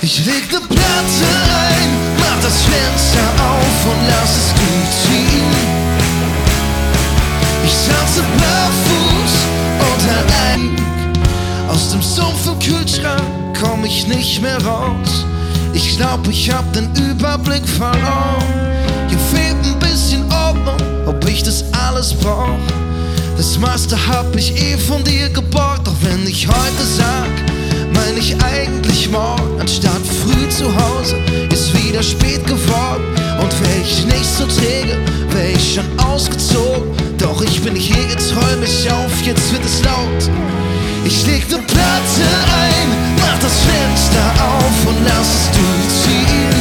Ich leg ne Platte ein, mach das Fenster auf und lass es durchziehen. Ich tanze barfuß und allein. Aus dem sumpfen Kühlschrank komm ich nicht mehr raus. Ich glaub, ich hab den Überblick verloren. Hier fehlt ein bisschen Ordnung, ob ich das alles brauch. Das meiste hab ich von dir geborgt. Doch wenn ich heute sag, mein ich eigentlich morgen. Anstatt früh zu Hause, ist wieder spät geworden. Und wär ich nicht so träge, wär ich schon ausgezogen. Doch ich bin hier, jetzt räum ich auf, jetzt wird es laut. Ich leg ne Platte ein, mach das Fenster auf und lass es durchziehen.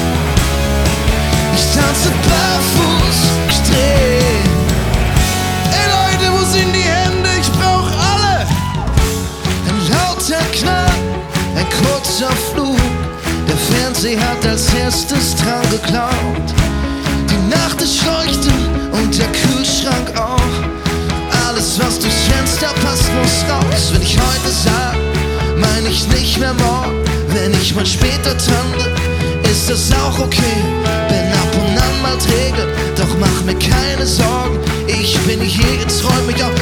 Ich tanze barfuß, ich dreh. Ey Leute, wo sind die Hände? Ich brauch alle. Ein lauter Knall, ein kurzer Flug. Der Fernseher hat als erstes dran geklaut. Die Nacht ist leuchtend und der Kühlschrank auch. Alles, was durchs Fenster passt, muss raus. Wenn ich heute sag, mein ich nicht mehr morgen. Wenn ich mal später dran bin, ist das auch okay. Bin ab und an mal träge, doch mach mir keine Sorgen. Ich bin hier, jetzt räum mich auf.